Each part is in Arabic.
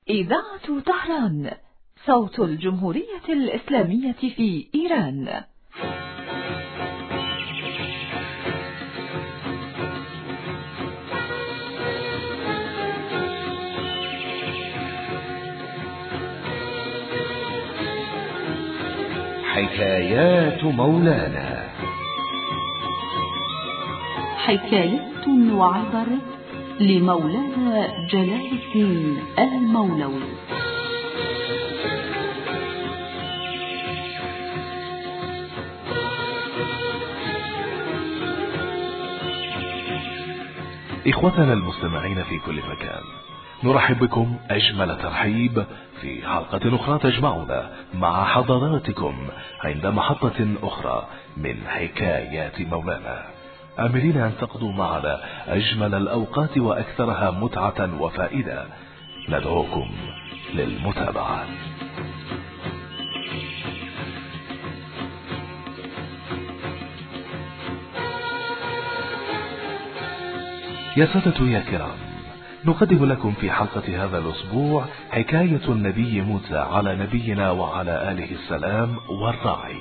إذاعة طهران، صوت الجمهورية الإسلامية في إيران. حكايات مولانا. حكايات وعبر لمولانا جلال الدين المولوي. إخوتنا المستمعين في كل مكان، نرحب بكم أجمل ترحيب في حلقة أخرى تجمعنا مع حضراتكم عند محطة أخرى من حكايات مولانا، آملين أن تقضوا معنا أجمل الأوقات وأكثرها متعة وفائدة. ندعوكم للمتابعة. يا سادة يا كرام، نقدم لكم في حلقة هذا الأسبوع حكاية النبي موسى على نبينا وعلى آله السلام والراعي.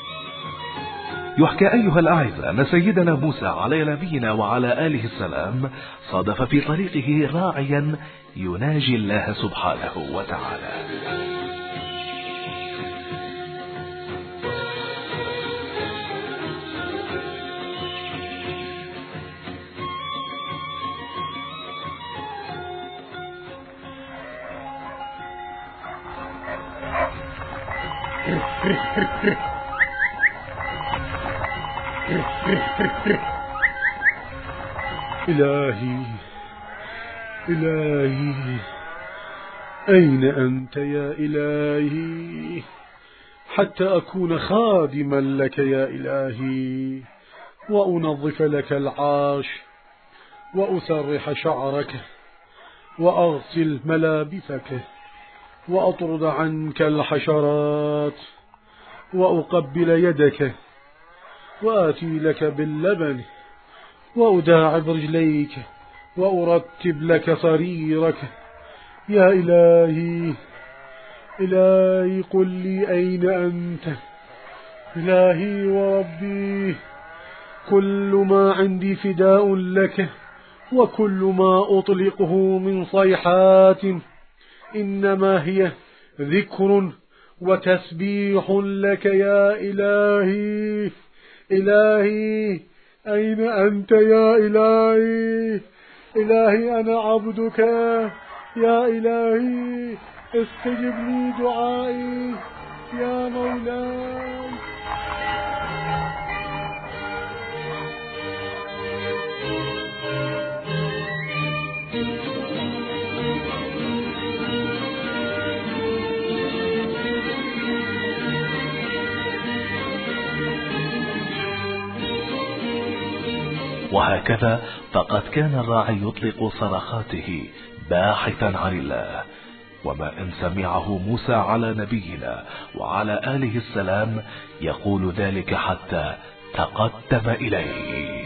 يحكى أيها الأعزاء أن سيدنا موسى على نبينا وعلى آله السلام صادف في طريقه راعيا يناجي الله سبحانه وتعالى. إلهي أين أنت يا إلهي حتى أكون خادما لك يا إلهي، وأنظف لك العاش وأسرح شعرك وأغسل ملابسك وأطرد عنك الحشرات وأقبل يدك وآتي لك باللبن وأداعب رجليك وأرتب لك سريرك. يا إلهي قل لي أين أنت؟ إلهي وربي، كل ما عندي فداء لك، وكل ما أطلقه من صيحات إنما هي ذكر وتسبيح لك يا إلهي. أين أنت يا إلهي أنا عبدك يا إلهي، استجب لي دعائي يا مولاي. وهكذا فقد كان الراعي يطلق صرخاته باحثا عن الله، وما إن سمعه موسى على نبينا وعلى آله السلام يقول ذلك حتى تقدم إليه.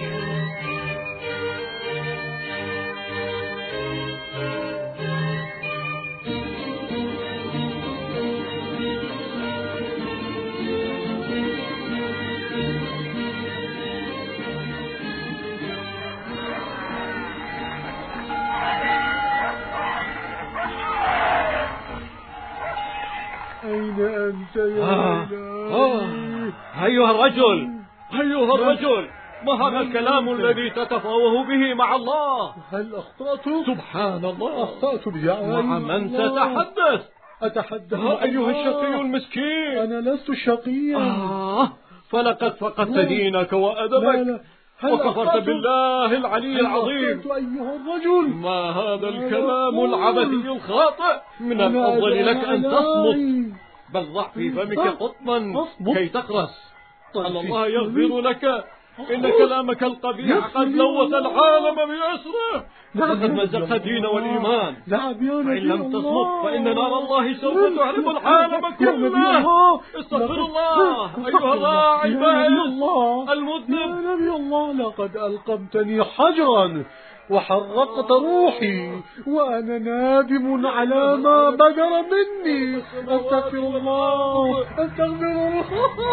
أين أنت يا إلهي؟ أيها الرجل، ما هذا الكلام الذي تتفاوه به مع الله؟ هل أخطأت؟ سبحان الله، أخطأت بجعل مع من تتحدث؟ أتحدث أيها الشقي المسكين. أنا لست شقيا. فلقد فقدت دينك وأدبك وكفرت بالله العلي العظيم. أيها الرجل، ما هذا الكلام العبثي الخاطئ؟ من الأفضل لك أن تصمت، بل ضع في فمك قطما كي تقرص. الله يغفر لك، إن كلامك القبيح قد لوث العالم بأسره، لقد مزق الدين والإيمان. فإن لم تصمت فإن نار الله سوف تعرف العالم كله. استغفر الله أيها الراعي المذنب. يا نبي الله، لقد ألقمتني حجرا وحرقت روحي، وأنا نادم على ما بدر مني. أستغفر الله، أستغفر الله.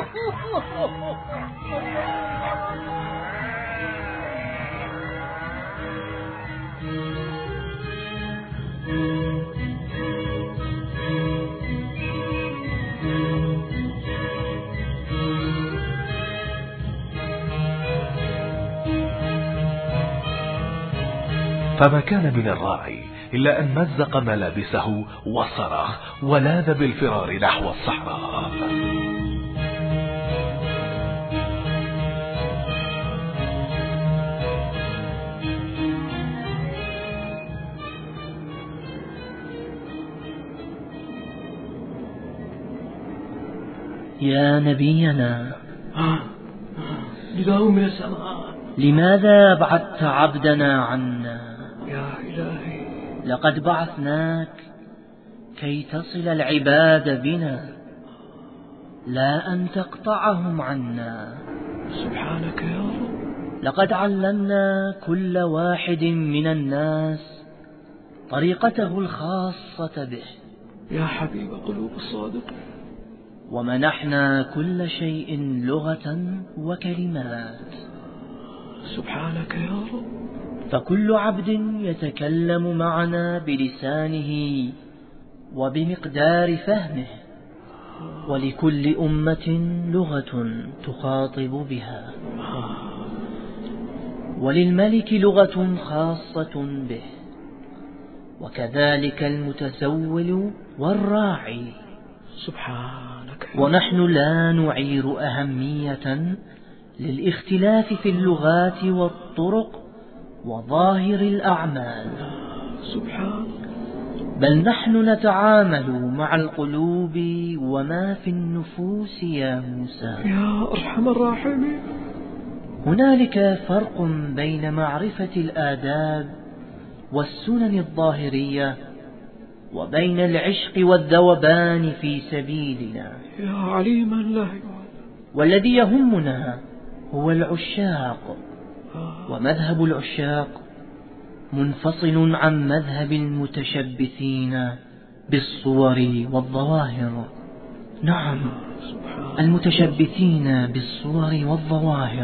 فما كان من الراعي إلا أن مزق ملابسه وصرخ ولاذ بالفرار نحو الصحراء. يا نبينا، نداء من السماء. لماذا بعثت عبدنا عنا؟ يا إلهي، لقد بعثناك كي تصل العباد بنا، لا أن تقطعهم عنا. سبحانك يا رب. لقد علمنا كل واحد من الناس طريقته الخاصة به، يا حبيب قلوب الصادق. ومنحنا كل شيء لغة وكلمات. سبحانك يا رب. فكل عبد يتكلم معنا بلسانه وبمقدار فهمه، ولكل أمة لغة تخاطب بها، وللملك لغة خاصة به، وكذلك المتسول والراعي. سبحانك. ونحن لا نعير أهمية للاختلاف في اللغات والطرق وظاهر الأعمال، سبحانك، بل نحن نتعامل مع القلوب وما في النفوس يا موسى. يا أرحم الراحمين. هنالك فرق بين معرفة الآداب والسنن الظاهرية وبين العشق والذوبان في سبيلنا. يا عليما لا يعلم. والذي يهمنا هو العشاق، ومذهب العشاق منفصل عن مذهب المتشبثين بالصور والظواهر. نعم، المتشبثين بالصور والظواهر.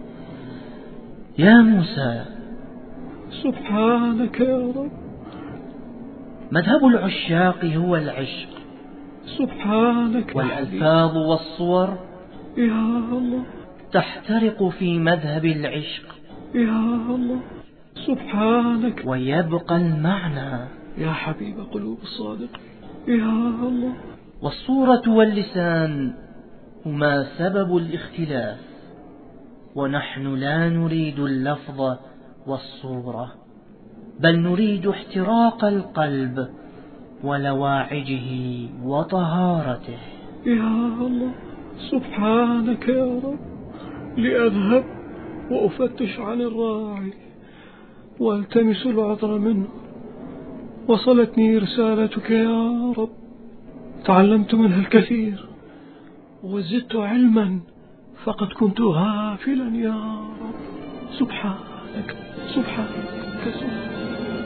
يا موسى، سبحانك يا رب. مذهب العشاق هو العشق، سبحانك. والألفاظ والصور يا الله تحترق في مذهب العشق، يا الله. سبحانك. ويبقى المعنى. يا حبيب قلوب الصادق. يا الله. والصورة واللسان هما سبب الاختلاف، ونحن لا نريد اللفظ والصورة، بل نريد احتراق القلب ولواعجه وطهارته. يا الله. سبحانك يا رب. لأذهب وأفتش عن الراعي والتمس العذر منه. وصلتني رسالتك يا رب، تعلمت منها الكثير وزدت علما، فقد كنت غافلا يا رب. سبحانك سبحانك سبحانك.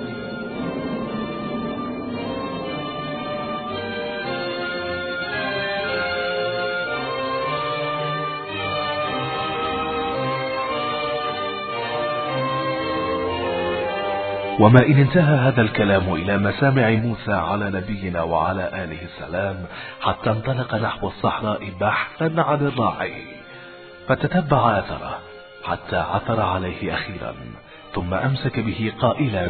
وما إن انتهى هذا الكلام إلى مسامع موسى على نبينا وعلى آله السلام حتى انطلق نحو الصحراء بحثا عن الراعي، فتتبع أثره حتى عثر عليه أخيرا، ثم أمسك به قائلا: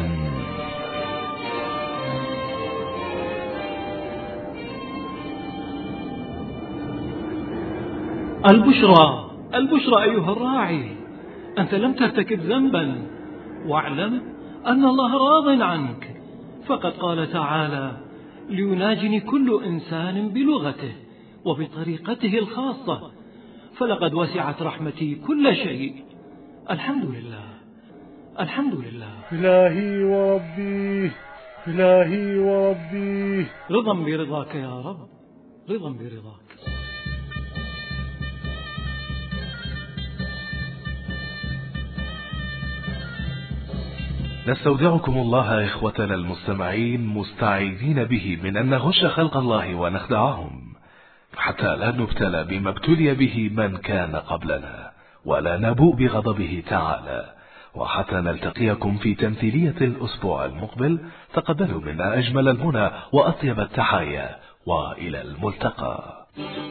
البشرى البشرى أيها الراعي، أنت لم ترتكب ذنبا، واعلم أن الله راض عنك، فقد قال تعالى: ليناجني كل إنسان بلغته وبطريقته الخاصة، فلقد وسعت رحمتي كل شيء. الحمد لله الحمد لله. إلهي وربي إلهي وربي. رضا برضاك يا رب، رضا برضاك. نستودعكم الله إخوتنا المستمعين مستعيذين به من أن نغش خلق الله ونخدعهم، حتى لا نبتلى بما ابتلي به من كان قبلنا، ولا نبوء بغضبه تعالى. وحتى نلتقيكم في تمثيلية الأسبوع المقبل، تقبلوا منا أجمل المنى وأطيب التحايا، وإلى الملتقى.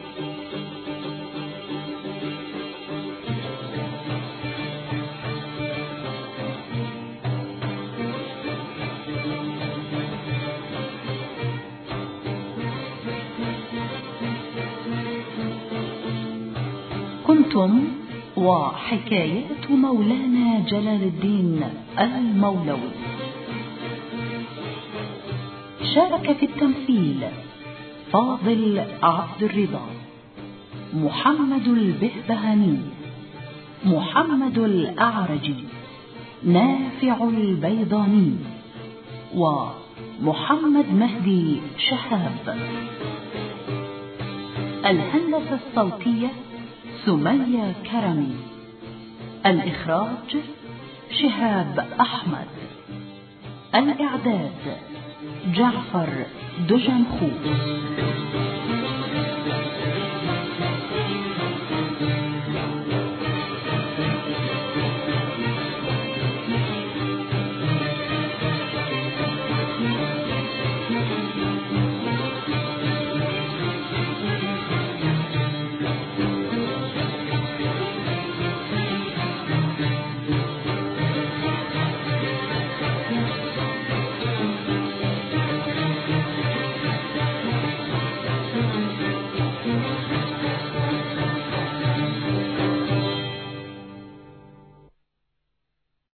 كنتم وحكايات مولانا جلال الدين المولوي. شارك في التمثيل فاضل عبد الرضا، محمد البهبهاني، محمد الأعرجي، نافع البيضاني، ومحمد مهدي شهاب. الهندسة الصوتية سمية كرمي. الإخراج شهاب أحمد. الإعداد جعفر دجنخو.